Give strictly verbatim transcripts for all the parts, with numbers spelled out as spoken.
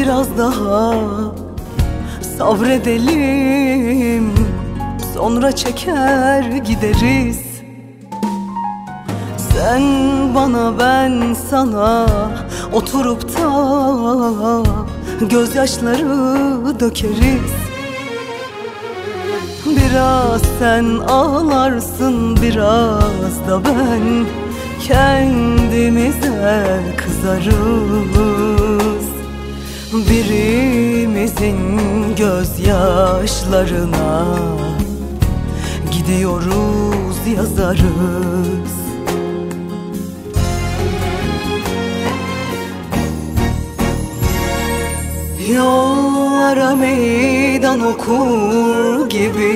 Biraz daha sabredelim, sonra çeker gideriz. Sen bana, ben sana, oturup da gözyaşları dökeriz. Biraz sen ağlarsın, biraz da ben, kendimize kızarız. Birimizin gözyaşlarına gidiyoruz, yazarız. Yollara meydan okur gibi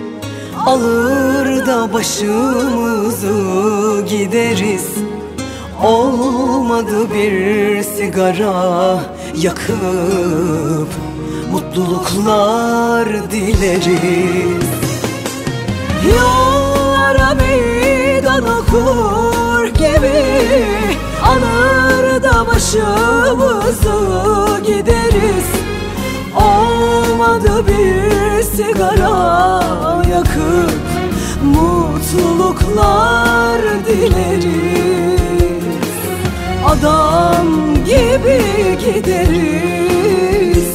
alır da başımızı gideriz. Olmadı bir sigara yakıp mutluluklar dileriz. Yollara meydan okur gibi alır da başımızı gideriz. Olmadı bir sigara yakıp mutluluklar dileriz. Adam gibi gideriz.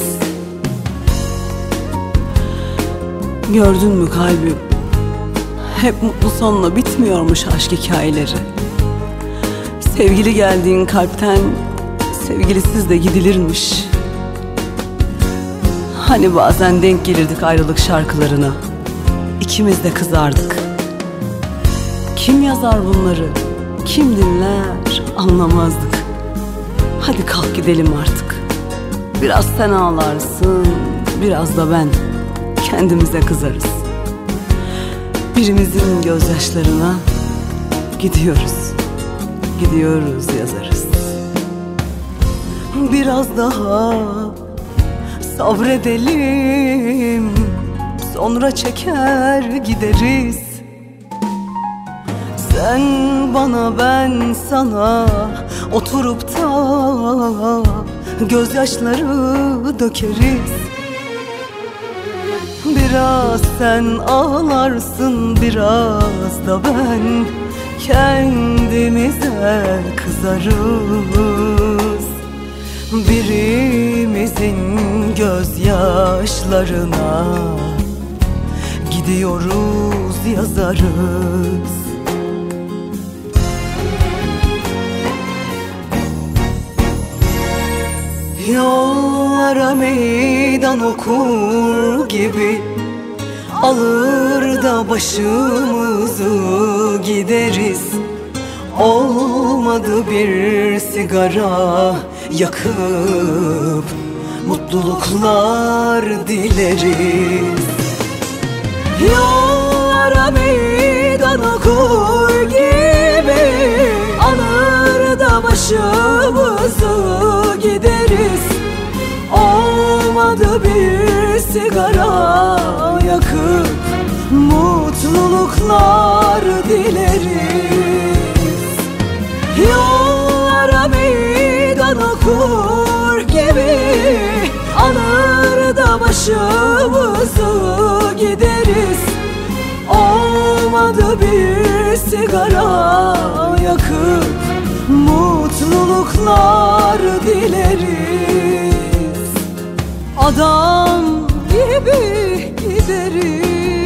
Gördün mü kalbim? Hep mutlu sonla bitmiyormuş aşk hikayeleri. Sevgili geldiğin kalpten sevgilisiz de gidilirmiş. Hani bazen denk gelirdik ayrılık şarkılarına, İkimiz de kızardık. Kim yazar bunları, kim dinler, anlamazdık. Hadi kalk gidelim artık. Biraz sen ağlarsın, biraz da ben, kendimize kızarız. Birimizin gözyaşlarına gidiyoruz, gidiyoruz, yazarız. Biraz daha sabredelim, sonra çeker gideriz. Sen bana, ben sana, oturup da gözyaşları dökeriz. Biraz sen ağlarsın, biraz da ben, kendimize kızarız. Birimizin gözyaşlarına gidiyoruz, yazarız. Yollara meydan okur gibi alır da başımızı gideriz. Olmadı bir sigara yakıp mutluluklar dileriz. Yollara meydan okur gibi alır da başımızı gideriz. Olmadı bir sigara yakıp mutluluklar dileriz. Yollara meydan okur gibi alır da başımızı gideriz. Olmadı bir sigara yakıp mutluluklar dileriz. Adam gibi gideriz.